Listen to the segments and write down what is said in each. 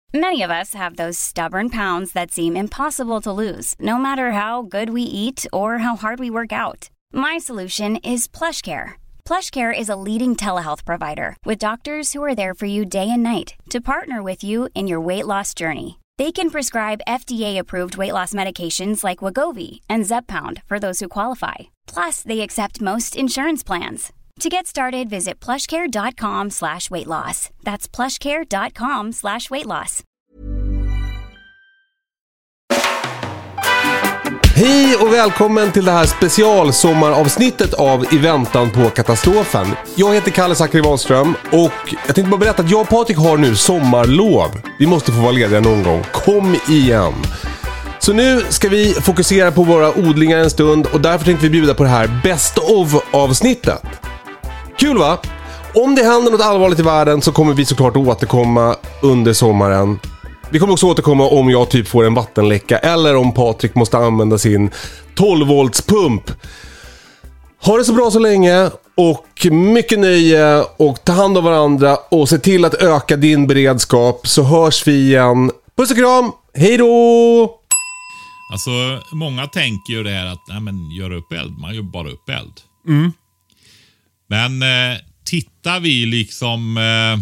Many of us have those stubborn pounds that seem impossible to lose, no matter how good we eat or how hard we work out. My solution is PlushCare. PlushCare is a leading telehealth provider with doctors who are there for you day and night to partner with you in your weight loss journey. They can prescribe FDA-approved weight loss medications like Wegovy and Zepbound for those who qualify. Plus, they accept most insurance plans. To get started, visit plushcare.com/weightloss. That's plushcare.com/weightloss. Hej och välkommen till det här specialsommaravsnittet av I väntan på katastrofen. Jag heter Kalle Zackari Wahlström och jag tänkte bara berätta att jag och Patrik har nu sommarlov. Vi måste få vara lediga någon gång. Kom igen! Så nu ska vi fokusera på våra odlingar en stund och därför tänkte vi bjuda på det här Best of-avsnittet. Kul va? Om det händer något allvarligt i världen så kommer vi såklart återkomma under sommaren. Vi kommer också återkomma om jag typ får en vattenläcka eller om Patrik måste använda sin 12-volts-pump. Ha det så bra så länge och mycket nöje och ta hand om varandra och se till att öka din beredskap så hörs vi igen. Puss och kram, hej då! Alltså, många tänker ju det här att nej, men gör upp eld, man gör bara upp eld. Men tittar vi liksom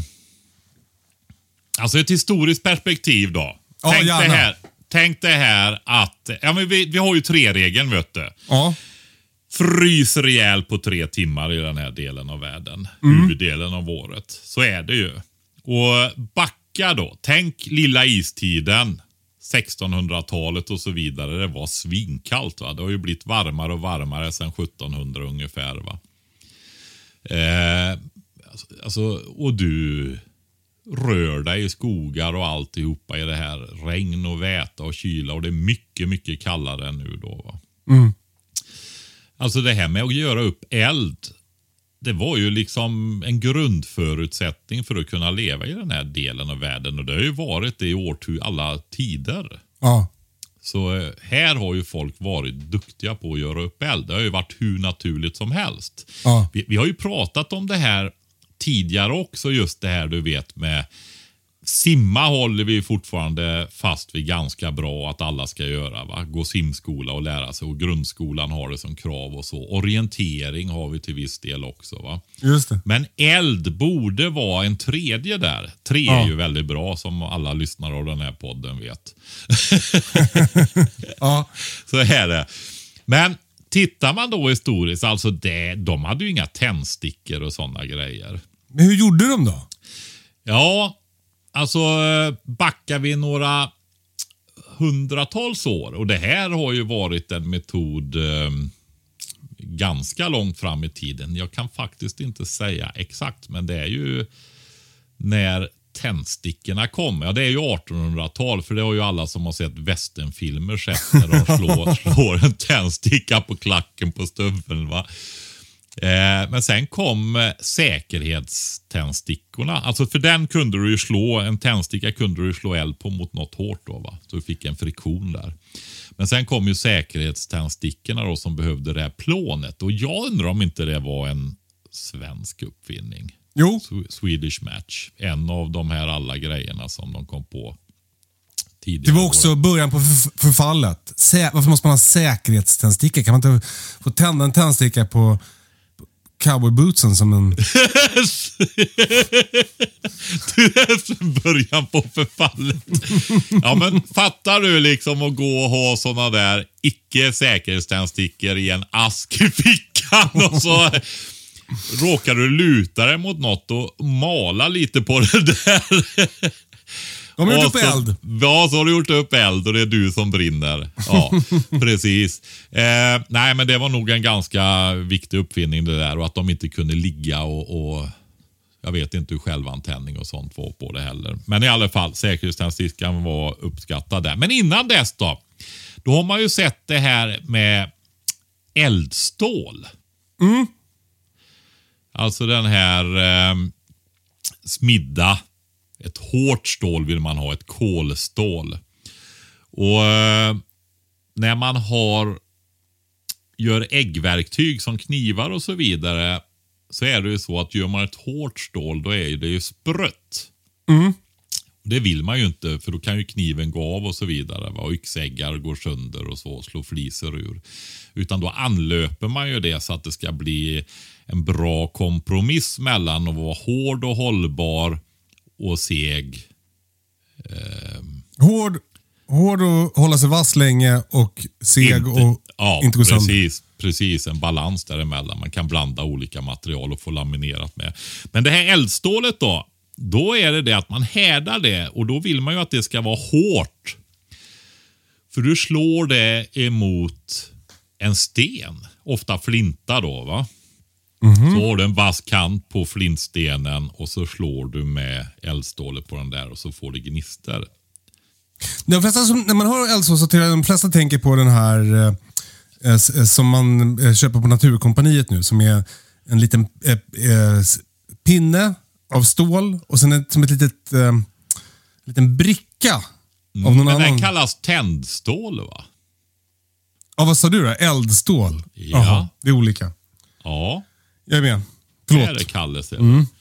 alltså ett historiskt perspektiv då. Tänk det här att men vi har ju 3-regeln, vet du. Ja. Frys rejäl på 3 timmar i den här delen av världen. Huvuddelen av året. Så är det ju. Och backa då. Tänk lilla istiden. 1600-talet och så vidare. Det var svinkallt, va. Det har ju blivit varmare och varmare sedan 1700 ungefär, va. Alltså, och du rör dig i skogar och alltihopa i det här regn och väta och kyla och det är mycket, mycket kallare än nu då, va. Alltså det här med att göra upp eld, det var ju liksom en grundförutsättning för att kunna leva i den här delen av världen och det har ju varit det i alla tider. Ja. Så här har ju folk varit duktiga på att göra upp eld. Det har ju varit hur naturligt som helst. Ja. Vi har ju pratat om det här tidigare också, just det här du vet med simma håller vi fortfarande fast vid ganska bra att alla ska göra, va? Gå simskola och lära sig och grundskolan har det som krav och så. Orientering har vi till viss del också, va? Just det. Men eld borde vara en tredje där. 3 är ju väldigt bra som alla lyssnare av den här podden vet. Ja. Så är det. Men tittar man då historiskt, alltså de hade ju inga tändstickor och sådana grejer. Men hur gjorde de då? Ja, alltså backar vi några hundratals år. Och det här har ju varit en metod ganska långt fram i tiden. Jag kan faktiskt inte säga exakt, men det är ju när tändstickorna kom. Ja, det är ju 1800-tal, för det har ju alla som har sett westernfilmer sett när de slår en tändsticka på klacken på stöveln, va. Men sen kom säkerhetständstickorna. Alltså för den kunde du ju en tändsticka kunde du slå eld på mot något hårt då, va. Så du fick en friktion där. Men sen kom ju säkerhetständstickorna då som behövde det här plånet. Och jag undrar om inte det var en svensk uppfinning. Jo. Swedish Match. En av de här alla grejerna som de kom på tidigare. Det var också början på förfallet. Varför måste man ha säkerhetständsticka? Kan man inte få tända en tändsticka på cowboybootsen som en... Det är början på förfallet. Ja, men fattar du liksom att gå och ha såna där icke-säkerhetständstickor i en ask i fickan och så råkar du luta dig mot något och mala lite på det där. De har gjort upp eld. Ja, så har du gjort upp eld och det är du som brinner. Ja, precis. Nej, men det var nog en ganska viktig uppfinning det där. Och att de inte kunde ligga och jag vet inte hur självantändning och sånt var på det heller. Men i alla fall, säkerhetständstickan var uppskattad där. Men innan dess då har man ju sett det här med eldstål. Alltså den här smidda. Ett hårt stål vill man ha, ett kolstål. Och när man gör äggverktyg som knivar och så vidare, så är det ju så att gör man ett hårt stål, då är det ju sprött. Det vill man ju inte, för då kan ju kniven gå av och så vidare. Va? Och yxäggar går sönder och så, slår fliser ur. Utan då anlöper man ju det så att det ska bli en bra kompromiss mellan att vara hård och hållbar och seg. Hård och hålla sig vass länge och seg och inte gå sönder. Precis, en balans däremellan. Man kan blanda olika material och få laminerat med. Men det här eldstålet då är det att man härdar det, och då vill man ju att det ska vara hårt. För du slår det emot en sten, ofta flinta då, va? Så har du en vass kant på flintstenen och så slår du med eldstålet på den där och så får du gnister. De flesta när man hör eldstål så tror jag de flesta tänker på den här som man köper på Naturkompaniet nu, som är en liten pinne av stål och sen som ett liten bricka av någon annan. Den kallas tändstål, va? Ja, vad sa du då? Eldstål? Ja. Aha, det är olika. Ja. Jag är med. Förlåt. Det är det kallas.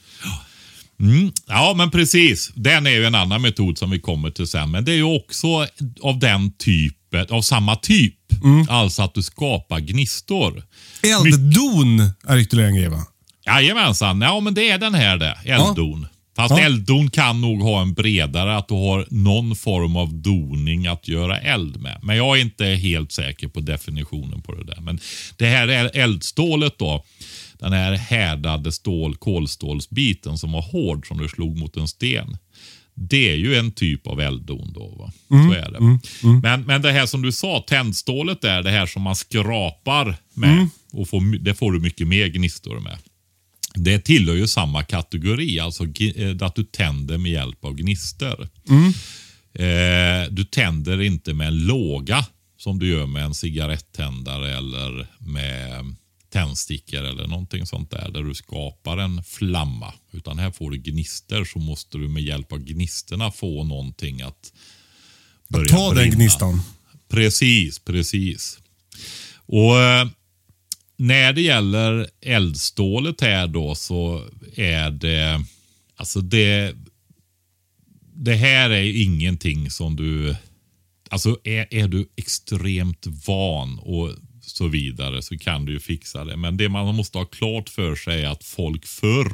Ja, men precis. Den är ju en annan metod som vi kommer till sen. Men det är ju också av den typen, av samma typ. Alltså att du skapar gnistor. Elddon är ytterligare en grej, va? Jajamensan. Ja, men det är den här det. Elddon. Fast elddon kan nog ha en bredare, att du har någon form av doning att göra eld med. Men jag är inte helt säker på definitionen på det där. Men det här är eldstålet då. Den här härdade kolstålsbiten som var hård som du slog mot en sten. Det är ju en typ av elddon då, va? Så är det. Men det här som du sa, tändstålet är det här som man skrapar med. Och det får du mycket mer gnistor med. Det tillhör ju samma kategori, alltså att du tänder med hjälp av gnister. Du tänder inte med en låga som du gör med en cigarettändare eller med tändstickor eller någonting sånt där du skapar en flamma. Utan här får du gnister, så måste du med hjälp av gnisterna få någonting att börja ta brinna. Den gnistan. Precis. Och när det gäller eldstålet här då, så är det alltså det här är ingenting som du, alltså är du extremt van och så vidare, så kan du ju fixa det. Men det man måste ha klart för sig är att folk förr,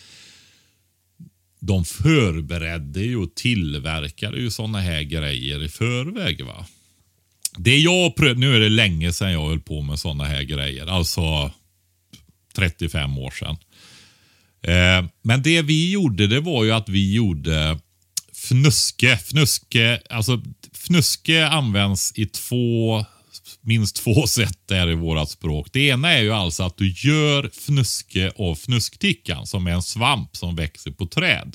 de förberedde ju och tillverkade ju såna här grejer i förväg, va? Det jag nu är det länge sedan jag höll på med såna här grejer. Alltså 35 år sedan. Men det vi gjorde, det var ju att vi gjorde fnuske. Fnuske används i minst två sätt där i vårat språk. Det ena är ju alltså att du gör fnuske av fnusktickan, som är en svamp som växer på träd.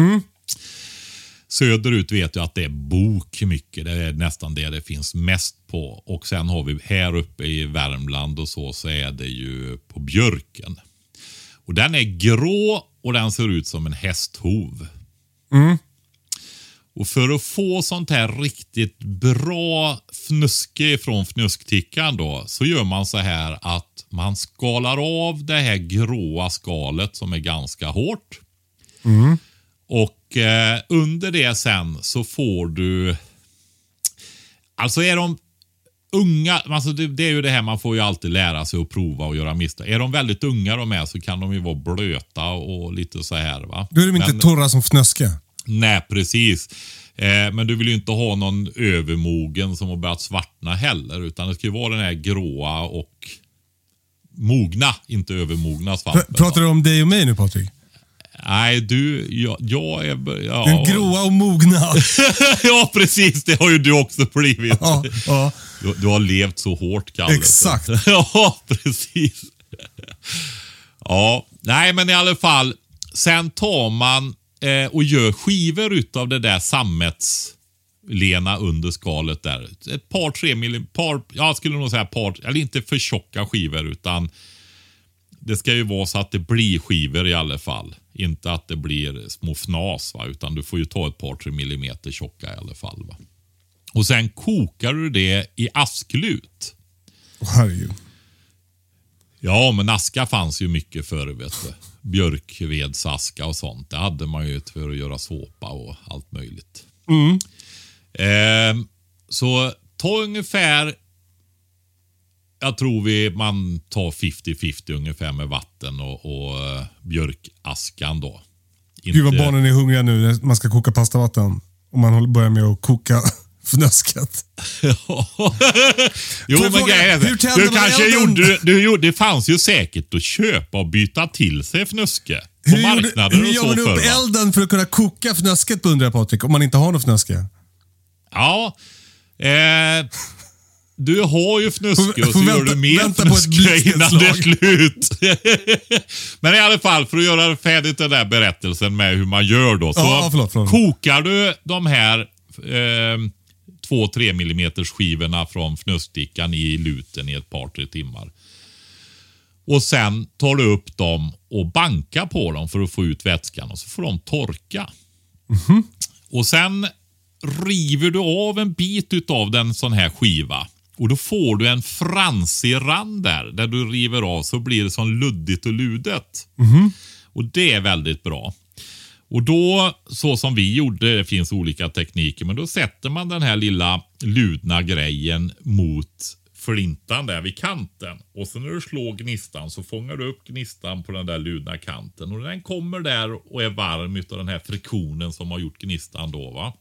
Söderut vet jag att det är bok mycket. Det är nästan det finns mest på. Och sen har vi här uppe i Värmland och så är det ju på björken. Och den är grå och den ser ut som en hästhov. Och för att få sånt här riktigt bra fnuske från fnusktickan då, så gör man så här att man skalar av det här gråa skalet som är ganska hårt. Och under det sen så får du, alltså är de unga, alltså det är ju det här, man får ju alltid lära sig att prova och göra misstag. Är de väldigt unga de är, så kan de ju vara blöta och lite så här, va? Då är de inte torra som fnöske. Nej, precis. Men du vill ju inte ha någon övermogen som har börjat svartna heller, utan det ska ju vara den här gråa och mogna, inte övermogna svampen. Pratar du om dig och mig nu, Patrik? Nej, jag är... Ja. Den gråa och mogna. Ja, precis. Det har ju du också blivit. Ja. Du har levt så hårt, Kalle. Exakt. Ja, precis. Ja, nej men i alla fall. Sen tar man och gör skivor utav det där sammetslena under skalet där. Ett par, 3 millimeter, jag skulle nog säga eller inte för tjocka skivor, utan det ska ju vara så att det blir skivor i alla fall. Inte att det blir små fnas, va? Utan du får ju ta ett par, 3 millimeter tjocka i alla fall, va? Och sen kokar du det i asklut. Herregud. Ja, men aska fanns ju mycket förr, vet du. Björkvedsaska och sånt. Det hade man ju för att göra såpa och allt möjligt. Så ta ungefär, jag tror man tar 50-50 ungefär med vatten och björkaskan då. Gud vad barnen är hungriga nu när man ska koka pastavatten. Och man börjar med att koka fnöskat. Jo, men grejen är, du kanske gjorde, det fanns ju säkert att köpa och byta till sig fnöske på marknader och så. Hur gör man upp elden för att kunna koka fnösket på, undrar Patrik, om man inte har något fnöske? Ja, du har ju fnöske och så gör du mer fnöske innan det är slut. Men i alla fall, för att göra färdigt den där berättelsen med hur man gör då. Så förlåt. kokar du de här 2-3 mm skivorna från fnösstickan i luten i ett par 3 timmar. Och sen tar du upp dem och bankar på dem för att få ut vätskan. Och så får de torka. Och sen river du av en bit utav den sån här skiva. Och då får du en fransig rand där du river av, så blir det som luddigt och ludet. Och det är väldigt bra. Och då, så som vi gjorde, det finns olika tekniker, men då sätter man den här lilla ludna grejen mot flintan där vid kanten. Och sen när du slår gnistan så fångar du upp gnistan på den där ludna kanten. Och den kommer där och är varm utav den här friktionen som har gjort gnistan då, va.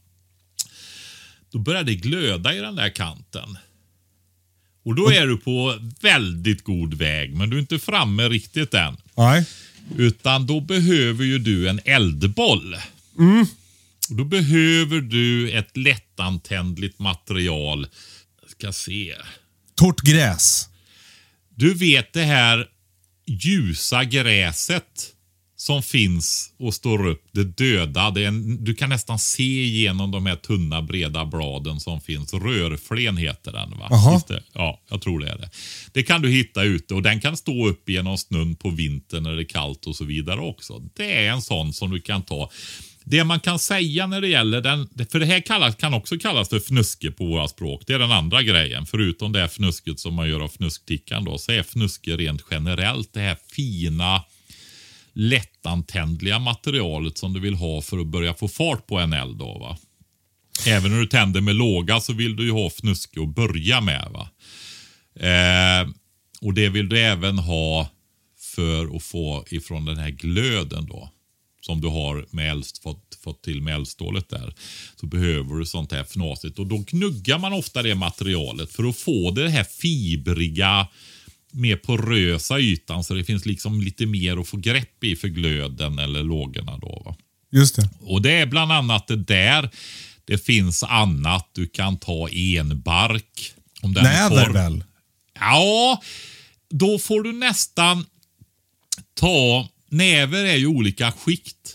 Då börjar det glöda i den där kanten. Och då är du på väldigt god väg, men du är inte framme riktigt än. Nej. Utan då behöver ju du en eldboll. Och då behöver du ett lättantändligt material. Jag ska se. Torrt gräs. Du vet det här ljusa gräset som finns och står upp, det döda. Du kan nästan se igenom de här tunna breda bladen som finns. Rörflen heter den, va? Ja, jag tror det är det. Det kan du hitta ute och den kan stå upp genom snön på vintern när det är kallt och så vidare också. Det är en sån som du kan ta. Det man kan säga när det gäller den, för det här kan också kallas för fnuske på våra språk. Det är den andra grejen. Förutom det här fnusket som man gör av fnusktickan då, så är fnuske rent generellt det här fina, lättantändliga materialet som du vill ha för att börja få fart på en eld då, va. Även när du tänder med låga så vill du ju ha fnuske att börja med, va. Och det vill du även ha för att få ifrån den här glöden då, som du har med fått till med eldstålet där, så behöver du sånt här fnasigt. Och då knuggar man ofta det materialet för att få det här fibriga, mer porösa ytan, så det finns liksom lite mer att få grepp i för glöden eller lågorna då, va. Just det. Och det är bland annat det där. Det finns annat. Du kan ta enbark. Om den näver väl? Ja, då får du nästan ta... Näver är ju olika skikt.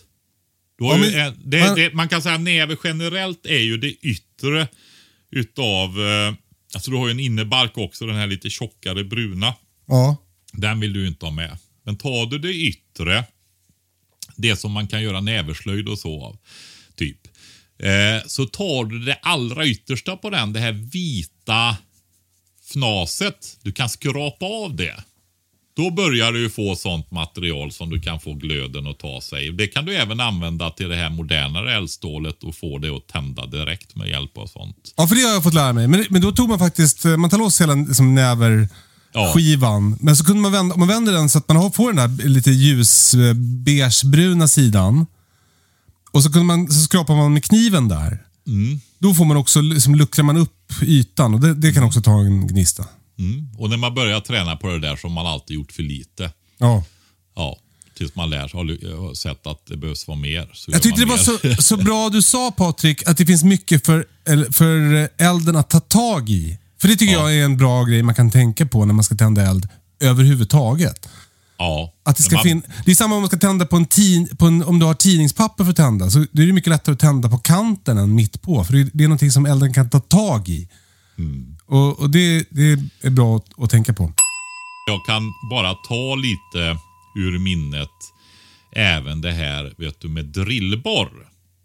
Man kan säga att näver generellt är ju det yttre utav... Alltså du har ju en innebark också, den här lite tjockare bruna. Ja. Den vill du inte ha med. Men tar du det yttre, det som man kan göra näverslöjd och så av, typ. Så tar du det allra yttersta på den, det här vita fnaset. Du kan skrapa av det. Då börjar du få sånt material som du kan få glöden att ta sig. Det kan du även använda till det här modernare eldstålet och få det att tända direkt med hjälp av sånt. Ja, för det har jag fått lära mig. Men då tog man faktiskt, man tar loss hela liksom, näverskivan. Ja. Men så kunde man vända, om man vänder den så att man får den där lite ljus beigebruna sidan. Och så skrapar man med kniven där. Då får man också, liksom, luckrar man upp ytan. Och det kan också ta en gnista. Och när man börjar träna på det där så har man alltid gjort för lite. Ja. Ja, tills man har sett att det behövs vara mer. Jag tyckte det var så bra du sa, Patrik, att det finns mycket för elden att ta tag i. För det tycker jag är en bra grej man kan tänka på när man ska tända eld överhuvudtaget. Ja. Att det ska det är samma om man ska tända om du har tidningspapper för att tända, så det är mycket lättare att tända på kanten än mitt på. För det är någonting som elden kan ta tag i. Och det är bra att tänka på. Jag kan bara ta lite ur minnet även det här, vet du, med drillborr.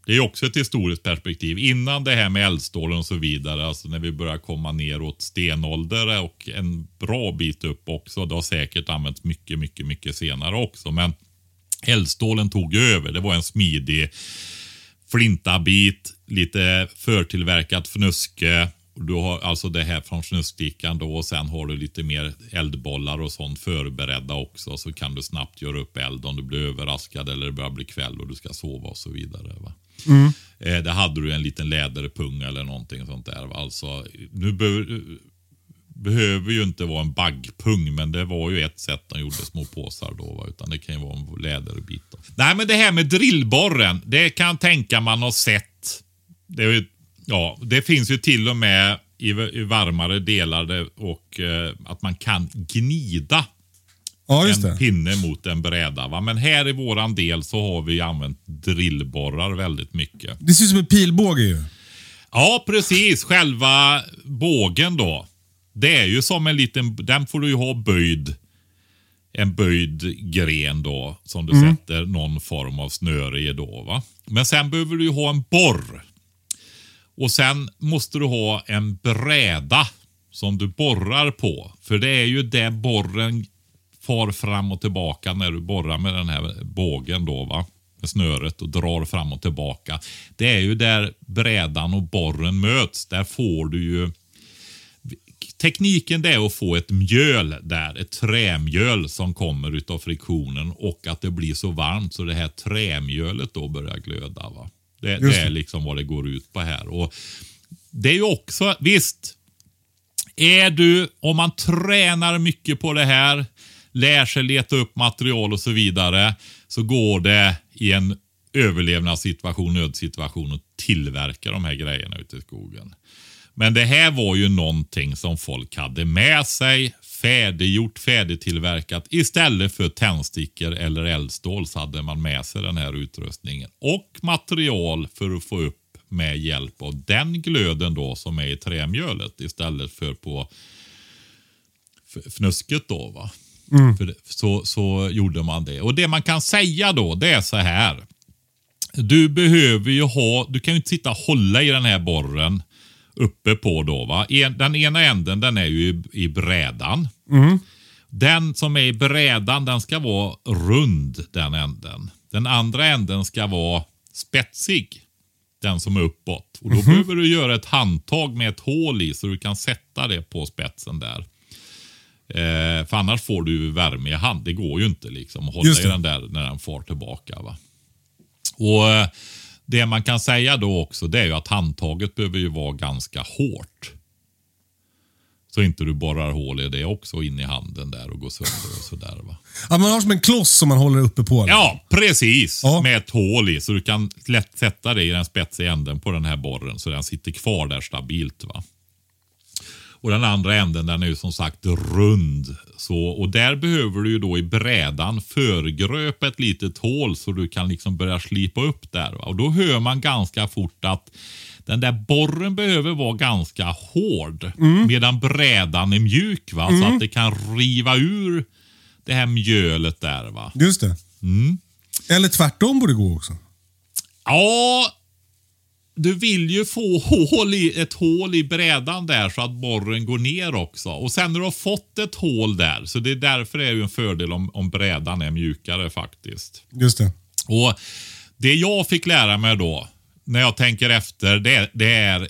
Det är också ett historiskt perspektiv. Innan det här med eldstålen och så vidare, alltså när vi börjar komma ner åt stenålder och en bra bit upp också. Det har säkert använts mycket, mycket, mycket senare också. Men eldstålen tog över. Det var en smidig flintabit, lite förtillverkat fnuske. Du har alltså det här från snuskstickan då, och sen har du lite mer eldbollar och sånt förberedda också, så kan du snabbt göra upp eld om du blir överraskad eller det börjar bli kväll och du ska sova och så vidare, va. Där hade du en liten läderpung eller någonting sånt där, va? Alltså nu behöver ju inte vara en baggpung, men det var ju ett sätt de gjorde små påsar då, va? Utan det kan ju vara en läderbit då. Nej, men det här med drillborren, det kan tänka man har sett. Det är ju, ja, det finns ju till och med i varmare delar och att man kan gnida en pinne mot en bräda, va? Men här i våran del så har vi använt drillborrar väldigt mycket. Det ser ut som en pilbåge ju. Ja, precis. Själva bågen då. Det är ju som en liten, den får du ju ha böjd. En böjd gren då, som du sätter någon form av snöre i då, va? Men sen behöver du ju ha en borr. Och sen måste du ha en bräda som du borrar på. För det är ju där borren far fram och tillbaka när du borrar med den här bågen då, va? Med snöret och drar fram och tillbaka. Det är ju där brädan och borren möts. Där får du ju... Tekniken det är att få ett mjöl där, ett trämjöl som kommer utav friktionen, och att det blir så varmt så det här trämjölet då börjar glöda, va. Det är liksom vad det går ut på här. Och det är ju också, visst, om man tränar mycket på det här, lär sig leta upp material och så vidare, så går det i en överlevnadssituation, nödsituation, och tillverka de här grejerna ute i skogen. Men det här var ju någonting som folk hade med sig, färdiggjort, färdigtillverkat. Istället för tändstickor eller eldstål så hade man med sig den här utrustningen. Och material för att få upp med hjälp av den glöden då som är i trämjölet, istället för på fnusket då, va. För så gjorde man det. Och det man kan säga då, det är så här. Du behöver ju du kan ju inte sitta och hålla i den här borren uppe på då, va. Den ena änden, den är ju i brädan. Den som är i brädan, den ska vara rund, den änden. Den andra änden ska vara spetsig, den som är uppåt. Och då behöver du göra ett handtag med ett hål i så du kan sätta det på spetsen där. För annars får du värme i hand. Det går ju inte liksom att hålla i den där när den far tillbaka, va. Och det man kan säga då också, det är ju att handtaget behöver ju vara ganska hårt. Så inte du borrar hål i det också in i handen där och går sönder och sådär, va. Ja, man har som en kloss som man håller uppe på. Eller? Ja, precis. Ja. Med ett hål i, så du kan lätt sätta det i den spetsiga änden på den här borren så den sitter kvar där stabilt, va. Och den andra änden, den är ju som sagt rund. Och där behöver du ju då i brädan förgröpa ett litet hål så du kan liksom börja slipa upp där, va? Och då hör man ganska fort att den där borren behöver vara ganska hård. Medan brädan är mjuk, va? Så att det kan riva ur det här mjölet där, va? Just det. Eller tvärtom borde gå också. Ja, du vill ju få ett hål i brädan där så att borren går ner också. Och sen när du har fått ett hål där, så det är därför det är ju en fördel om brädan är mjukare faktiskt. Just det. Och det jag fick lära mig då, när jag tänker efter, det är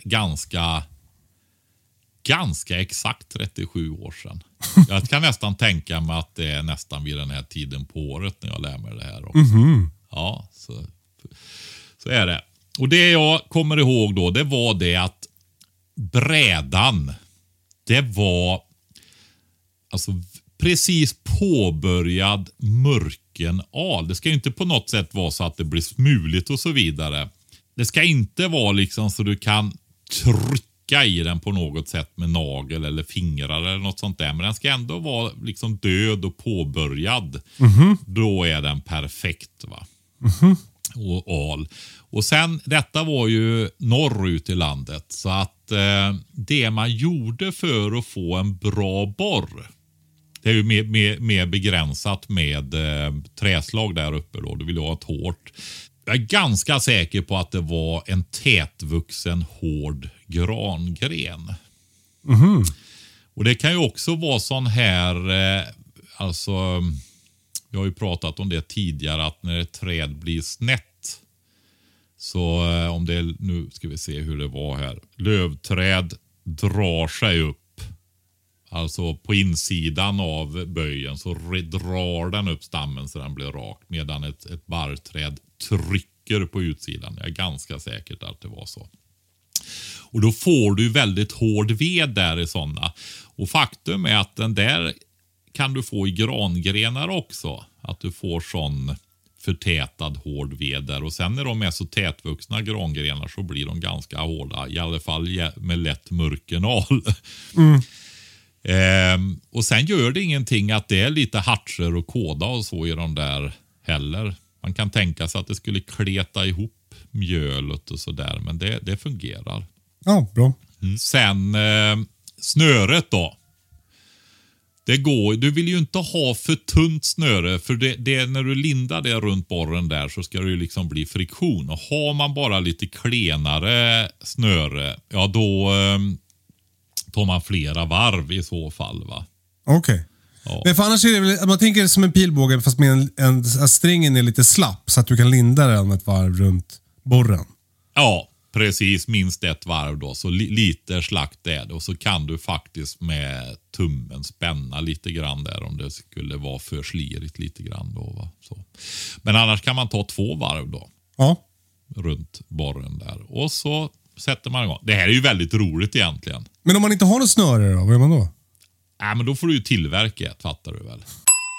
ganska exakt 37 år sedan. Jag kan nästan tänka mig att det är nästan vid den här tiden på året när jag lär mig det här också. Ja, så är det. Och det jag kommer ihåg då, det var det att brädan, det var alltså precis påbörjad mörkenal. Det ska ju inte på något sätt vara så att det blir smuligt och så vidare. Det ska inte vara liksom så du kan trycka i den på något sätt med nagel eller fingrar eller något sånt där. Men den ska ändå vara liksom död och påbörjad. Då är den perfekt, va. Och al. Och sen, detta var ju norrut i landet. Så att det man gjorde för att få en bra borr, det är ju mer begränsat med träslag där uppe då. Du vill ha ett hårt. Jag är ganska säker på att det var en tätvuxen hård grangren. Och det kan ju också vara sån här, alltså, vi har ju pratat om det tidigare, att när ett träd blir snett, så om det är, nu ska vi se hur det var här, lövträd drar sig upp. Alltså på insidan av böjen så drar den upp stammen så den blir rak. Medan ett barrträd trycker på utsidan. Jag är ganska säkert att det var så. Och då får du väldigt hård ved där i sådana. Och faktum är att den där kan du få i grangrenar också. Att du får sån förtätad hård ved där. Och sen när de är så tätvuxna grangrenar så blir de ganska hårda. I alla fall med lätt mörkernal. Och sen gör det ingenting att det är lite hartser och kåda och så i de där heller. Man kan tänka sig att det skulle kleta ihop mjölet och sådär, men det fungerar. Ja, bra. Sen snöret då. Det går, du vill ju inte ha för tunt snöre, för det när du lindar det runt borren där så ska det ju liksom bli friktion. Och har man bara lite klenare snöre, ja då tar man flera varv i så fall, va? Okej. Ja. Men för annars är det väl, man tänker som en pilbåge fast med en strängen är lite slapp så att du kan linda den ett varv runt borren. Ja, precis. Minst ett varv då. Så lite slakt är det. Och så kan du faktiskt med tummen spänna lite grann där om det skulle vara för slirigt lite grann då, va? Så. Men annars kan man ta 2 varv då. Ja. Runt borren där. Och så sätter man igång. Det här är ju väldigt roligt egentligen. Men om man inte har något snöre då, vad gör man då? Nej, men då får du ju tillverka ett, fattar du väl?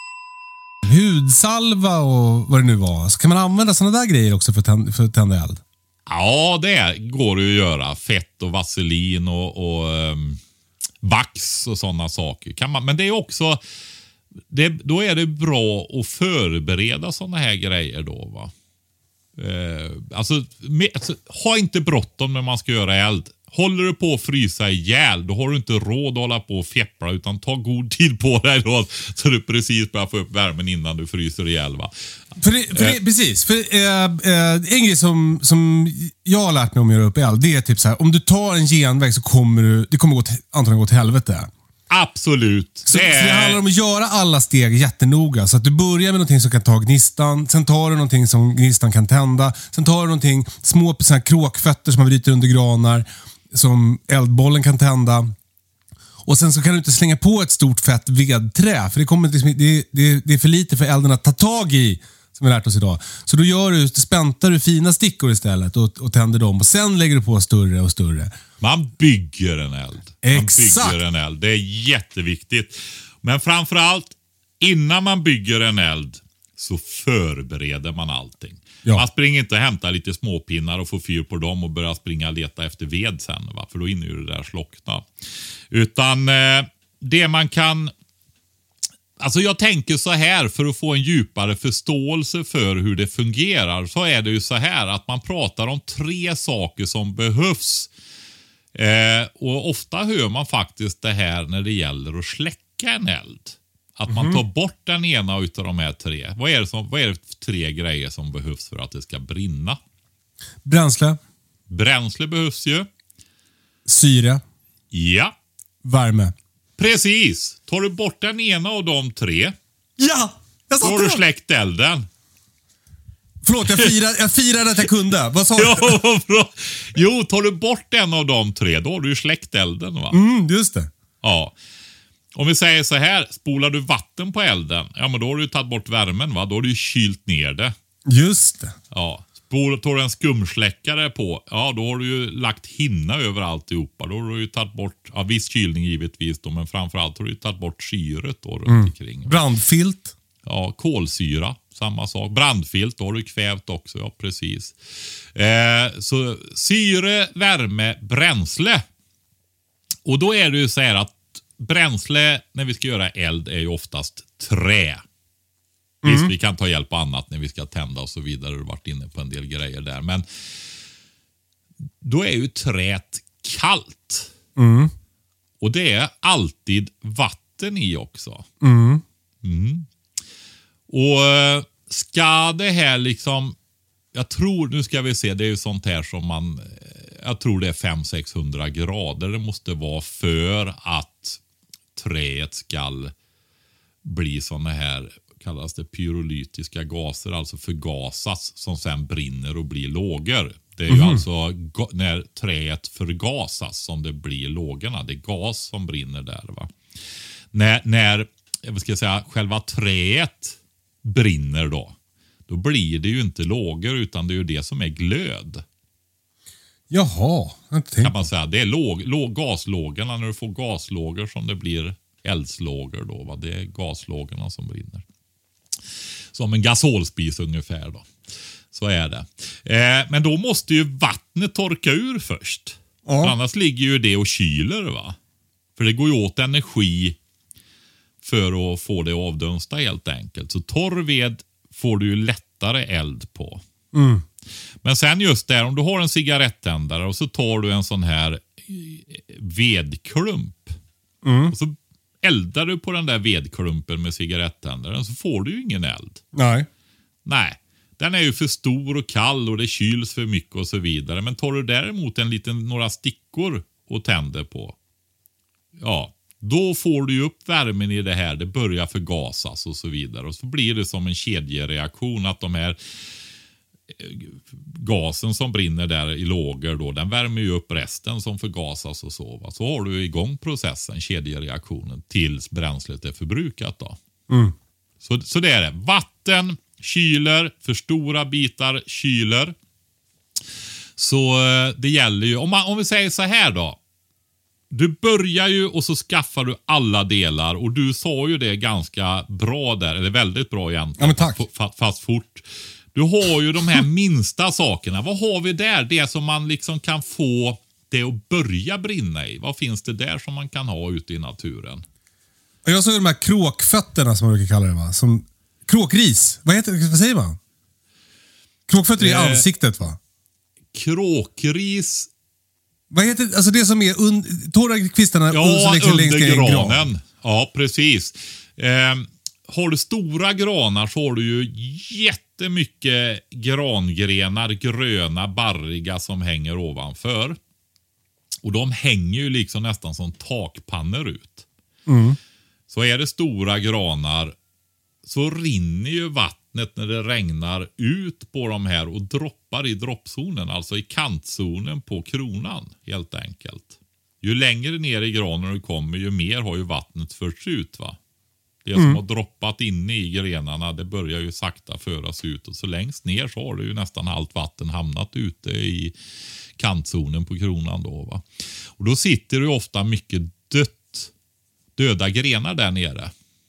Hudsalva och vad det nu var. Så kan man använda sådana där grejer också för att tända eld? Ja, det går det ju att göra. Fett och vaselin och vax och sådana saker. Kan man, men det är också, då är det bra att förbereda sådana här grejer då, va? Alltså, ha inte bråttom när man ska göra eld. Håller du på att frysa ihjäl, då har du inte råd att hålla på och fjäppla, utan ta god tid på dig då, så du precis börjar få upp värmen innan du fryser ihjäl, va? Precis. En grej som jag har lärt mig om att göra upp eld, det är typ så här: om du tar en genväg så kommer det kommer antagligen gå till helvete. Absolut. Så det handlar om att göra alla steg jättenoga. Så att du börjar med någonting som kan ta gnistan. Sen tar du någonting som gnistan kan tända. Sen tar du någonting, små såna här kråkfötter som man bryter under granar, som eldbollen kan tända. Och sen så kan du inte slänga på ett stort fett vedträ. För det är för lite för elden att ta tag i, som vi lärt oss idag. Så då späntar du fina stickor istället och tänder dem. Och sen lägger du på större och större. Man bygger en eld. Exakt. Man bygger en eld. Det är jätteviktigt. Men framförallt, innan man bygger en eld så förbereder man allting. Ja. Man springer inte och hämtar lite småpinnar och får fyr på dem och börjar springa och leta efter ved sen, va? För då hinner ju det där slockna. Utan det man kan... Alltså jag tänker så här, för att få en djupare förståelse för hur det fungerar, så är det ju så här att man pratar om 3 saker som behövs. Och ofta hör man faktiskt det här när det gäller att släcka en eld. Att man tar bort den ena utav de här 3. Vad är det för 3 grejer som behövs för att det ska brinna? Bränsle. Bränsle behövs ju. Syre. Ja. Värme. Precis. Tar du bort den ena av de 3. Ja! Jag då har du släckt elden. Förlåt, jag firade att jag kunde. Vad sa du? Ja, bra. Jo, tar du bort en av de 3, då har du ju släckt elden, va? Just det. Ja. Om vi säger så här, spolar du vatten på elden, ja men då har du tagit bort värmen, va? Då har du ju kylt ner det. Just det. Ja. Tar du en skumsläckare på, ja då har du ju lagt hinna över alltihopa. Då har du ju tagit bort, ja viss kylning givetvis då, men framförallt har du ju tagit bort syret då runt omkring. Brandfilt. Ja, kolsyra, samma sak. Brandfilt, då har du kvävt också, ja precis. Så syre, värme, bränsle. Och då är det ju så här att bränsle när vi ska göra eld är ju oftast trä. Visst, vi kan ta hjälp av annat när vi ska tända och så vidare. Du har varit inne på en del grejer där. Men då är ju träet kallt. Och det är alltid vatten i också. Och ska det här liksom jag tror, nu ska vi se, det är ju sånt här som jag tror det är 500-600 grader det måste vara för att träet ska bli såna här, kallas det pyrolytiska gaser, alltså förgasas, som sen brinner och blir lågor. Det är ju alltså när träet förgasas som det blir lågorna. Det är gas som brinner där, va. När jag ska säga, själva träet brinner då blir det ju inte lågor, utan det är ju det som är glöd. Jaha, kan man säga. Det är gaslågorna, när du får gaslågor som det blir eldslågor då, va. Det är gaslågorna som brinner. Som en gasolspis ungefär då. Så är det. Men då måste ju vattnet torka ur först. Ja. Annars ligger ju det och kyler, va. För det går ju åt energi för att få det att avdunsta helt enkelt. Så torr ved får du ju lättare eld på. Mm. Men sen just där, om du har en cigarettändare och så tar du en sån här vedklump. Och så eldar du på den där vedklumpen med cigarettändaren, så får du ju ingen eld. Nej. Den är ju för stor och kall och det kyls för mycket och så vidare. Men tar du däremot några stickor och tänder på, ja, då får du ju upp värmen i det här. Det börjar förgasas och så vidare. Och så blir det som en kedjereaktion, att de här gasen som brinner där i lågor då, den värmer ju upp resten som förgasas och så, va? Så har du igång processen, kedjereaktionen, tills bränslet är förbrukat då. Så det är det. Vatten kyler, för stora bitar kyler. Så det gäller ju, om vi säger så här då. Du börjar ju och så skaffar du alla delar, och du sa ju det ganska bra där, eller väldigt bra egentligen. Ja, men tack. Fast fort. Du har ju de här minsta sakerna. Vad har vi där? Det som man liksom kan få det att börja brinna i. Vad finns det där som man kan ha ute i naturen? Jag såg de här kråkfötterna som man brukar kalla det, va? Som kråkris. Vad säger man? Kråkfötter i ansiktet, va? Kråkris. Vad heter det? Alltså det som är torra kvistarna under granen. Ja, precis. Har du stora granar så har du ju jättemycket grangrenar, gröna, barriga, som hänger ovanför. Och de hänger ju liksom nästan som takpannor ut. Så är det stora granar så rinner ju vattnet när det regnar ut på de här och droppar i droppzonen, alltså i kantzonen på kronan helt enkelt. Ju längre ner i granen du kommer, ju mer har ju vattnet förts ut, va. Det som har droppat inne i grenarna, det börjar ju sakta föras ut, och så längst ner så har det ju nästan allt vatten hamnat ute i kantzonen på kronan då, va. Och då sitter det ju ofta mycket döda grenar där nere.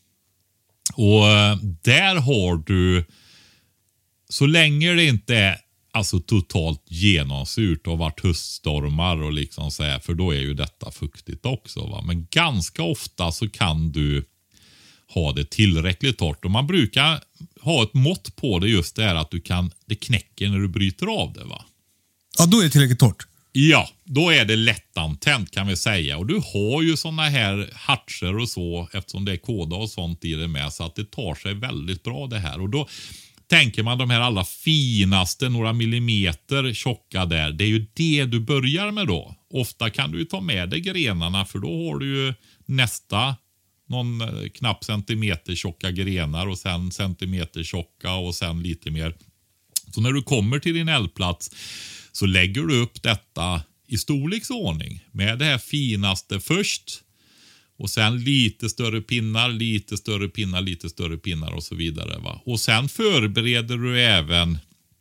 Och där har du, så länge det inte är alltså totalt genomsurt och varit höststormar och liksom så här, för då är ju detta fuktigt också, va. Men ganska ofta så kan du ha det tillräckligt torrt, och man brukar ha ett mått på det, just det här att det knäcker när du bryter av det, va. Ja, då är det tillräckligt torrt. Ja, då är det lättantänt kan vi säga. Och du har ju såna här hartser och så, eftersom det är kåda och sånt i det med, så att det tar sig väldigt bra det här. Och då tänker man de här allra finaste, några millimeter tjocka där, det är ju det du börjar med då. Ofta kan du ju ta med dig grenarna, för då har du ju nästa någon knapp centimeter tjocka grenar, och sen centimeter tjocka, och sen lite mer. Så när du kommer till din eldplats så lägger du upp detta i storleksordning med det här finaste först, och sen lite större pinnar, lite större pinnar, lite större pinnar och så vidare, va. Och sen förbereder du även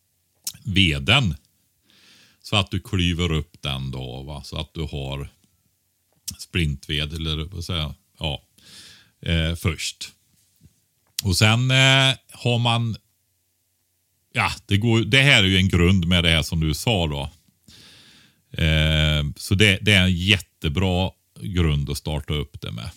veden så att du klyver upp den då, va, så att du har sprintved eller vad säger jag, ja, först. Och sen har man, ja, det här är ju en grund med det här som du sa då. Så det är en jättebra grund att starta upp det med.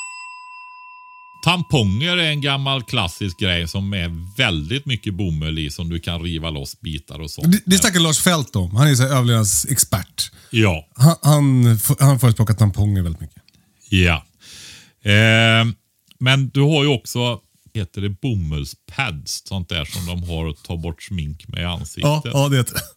Tamponger är en gammal klassisk grej som är väldigt mycket bomull i, som du kan riva loss bitar och sånt. Det snackar Lars Fält om. Han är så här överlevnadsexpert. Ja. Han förespråkar tamponger väldigt mycket. Ja. Men du har ju också heter det bomullspads, sånt där som de har att ta bort smink med i ansiktet. Ja, det heter det.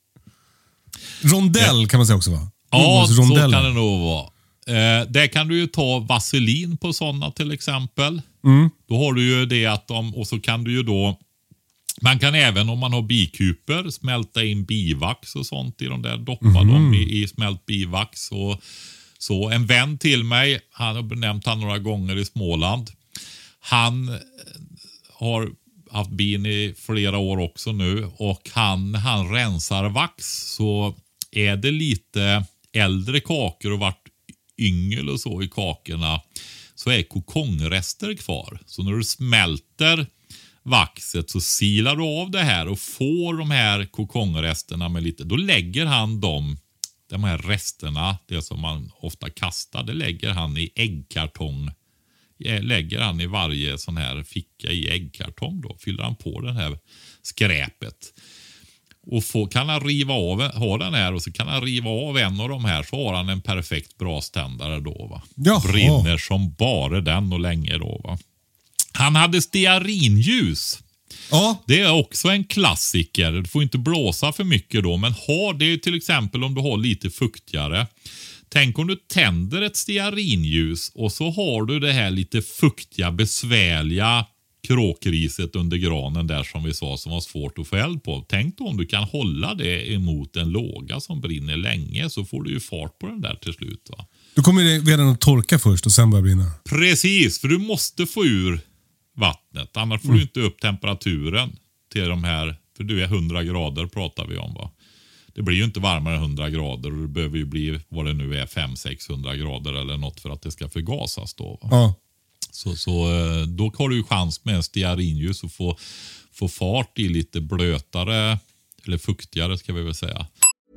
Rondell kan man säga också, va? Ja, så kan det nog vara. Där kan du ju ta vaselin på sådana till exempel. Då har du ju det att och så kan du ju då, man kan även om man har bikuper smälta in bivax och sånt i de där, doppa dem i smält bivax och så. En vän till mig, han har benämnt han några gånger i Småland. Han har haft bin i flera år också nu och han rensar vax, så är det lite äldre kakor och vart yngel och så i kakorna, så är kokongrester kvar. Så när du smälter vaxet så silar du av det här och får de här kokongresterna med lite, då lägger han de här resterna, det som man ofta kastar, det lägger han i äggkartong. Lägger han i varje sån här ficka i äggkartong, då fyller han på den här skräpet. Och kan han riva av, ha den här och så kan han riva av en av de här, så har han en perfekt braständare då, va. Jaha. Brinner som bara den och länge då, va. Han hade stearinljus. Ja. Det är också en klassiker. Du får inte blåsa för mycket då, men det är till exempel om du har lite fuktigare. Tänk om du tänder ett stearinljus och så har du det här lite fuktiga, besvärliga kråkriset under granen där som vi sa, som var svårt att få eld på. Tänk då om du kan hålla det emot en låga som brinner länge, så får du ju fart på den där till slut, va. Då kommer det redan att torka först och sen börja brinna. Precis, för du måste få ur vattnet. Annars får du inte upp temperaturen till de här, för du är 100 grader pratar vi om, va. Det blir ju inte varmare än 100 grader och det behöver ju bli vad det nu är 500-600 grader eller något för att det ska förgasas då, va? Ja. Så då har du ju chans med en stearinljus att få fart i lite blötare eller fuktigare ska vi väl säga.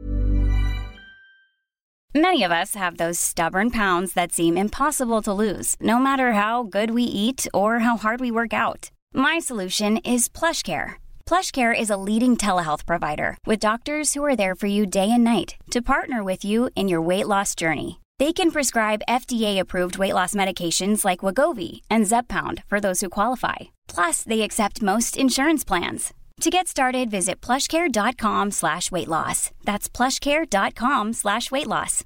Many of us have those stubborn pounds that seem impossible to lose, no matter how good we eat or how hard we work out. My solution is PlushCare. PlushCare is a leading telehealth provider with doctors who are there for you day and night to partner with you in your weight loss journey. They can prescribe FDA-approved weight loss medications like Wegovy and Zepbound for those who qualify. Plus, they accept most insurance plans. To get started, visit plushcare.com/weightloss. That's plushcare.com/weightloss.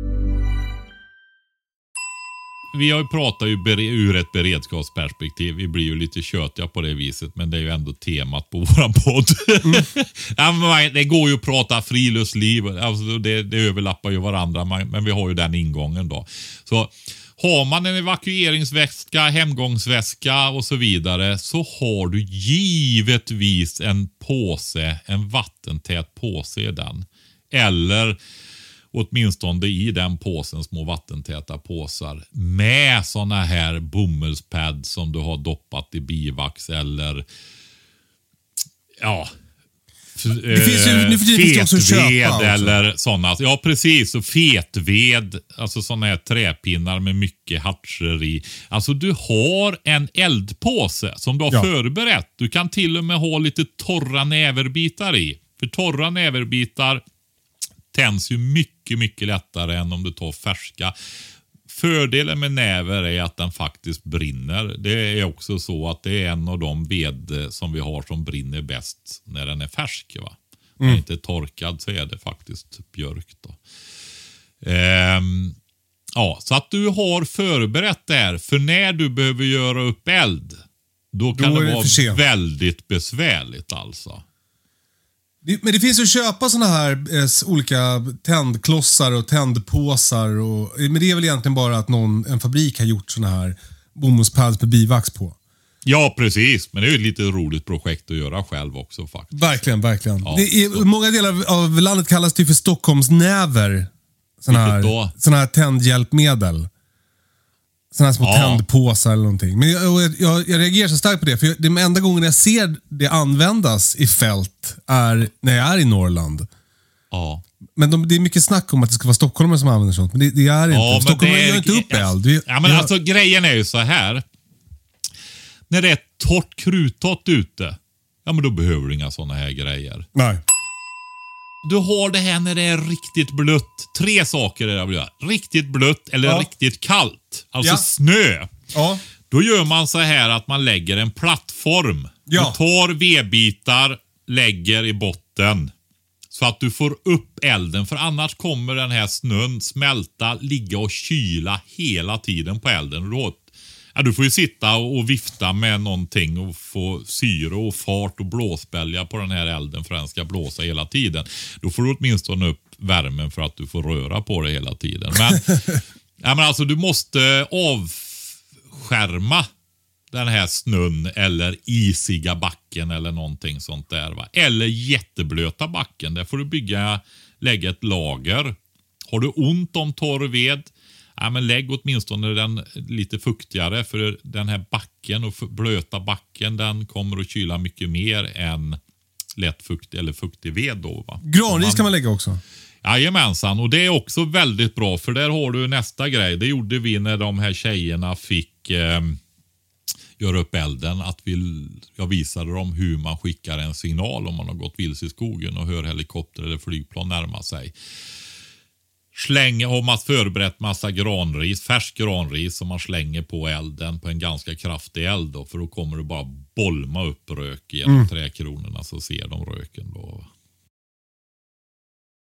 Vi har ju pratat ur ett beredskapsperspektiv. Vi blir ju lite tjötiga på det viset, men det är ju ändå temat på våran podd. Det går ju att prata friluftsliv. Alltså det överlappar ju varandra, men vi har ju den ingången då. Så har man en evakueringsväska, hemgångsväska och så vidare, så har du givetvis en vattentät påse i den. Eller åtminstone i den påsen små vattentäta påsar med såna här bomullspads som du har doppat i bivax eller Det finns ju nu för tiden också att köpa eller sådana. Ja, precis. Och fetved, alltså sådana här träpinnar med mycket hartser i. Alltså du har en eldpåse som du har förberett. Du kan till och med ha lite torra näverbitar i. För torra näverbitar tänds ju mycket, mycket lättare än om du tar färska. Fördelen med näver är att den faktiskt brinner. Det är också så att det är en av de ved som vi har som brinner bäst när den är färsk, va? När den inte är torkad så är det faktiskt björk då. Så att du har förberett där. För när du behöver göra upp eld, då kan det vara väldigt besvärligt alltså. Men det finns ju att köpa såna här olika tändklossar och tändpåsar. Men det är väl egentligen bara att en fabrik har gjort såna här bomullspads med bivax på. Ja, precis. Men det är ju ett lite roligt projekt att göra själv också faktiskt. Verkligen, verkligen. Ja, många delar av landet kallas det för Stockholmsnäver. Såna här tändhjälpmedel. Såna här små tändpåsar eller någonting. Men jag reagerar så starkt på det. För den enda gången jag ser det användas i fält är när jag är i Norrland. Ja. Men det är mycket snack om att det ska vara stockholmare som använder sånt. Men det är inte. Ja, stockholmare gör inte upp eld. Alltså grejen är ju så här. När det är torrt krutat ute, men då behöver du inga såna här grejer. Nej. Du har det här när det är riktigt blött. 3 saker är det jag vill göra. Riktigt blött eller riktigt kallt. Alltså snö. Ja. Då gör man så här att man lägger en plattform. Ja. Du tar vedbitar, lägger i botten. Så att du får upp elden. För annars kommer den här snön smälta, ligga och kyla hela tiden på elden. Du får ju sitta och vifta med någonting och få syre och fart och blåsbälja på den här elden för den ska blåsa hela tiden. Då får du åtminstone upp värmen för att du får röra på det hela tiden. Men alltså du måste avskärma den här snön eller isiga backen eller någonting sånt där. Va? Eller jätteblöta backen. Där får du lägga ett lager. Har du ont om torr ved, men lägg åtminstone den lite fuktigare. För den här backen och blöta backen, den kommer att kyla mycket mer än lätt fuktig eller fuktig ved då. Va? Granris kan man lägga också. Jajamensan, och det är också väldigt bra. För där har du nästa grej. Det gjorde vi när de här tjejerna fick göra upp elden. Att jag visade dem hur man skickar en signal om man har gått vilse i skogen och hör helikopter eller flygplan närma sig. Har man förberett massa färsk granris som man slänger på elden på en ganska kraftig eld då, för då kommer det bara bolma upp rök genom träkronorna, så ser de röken då.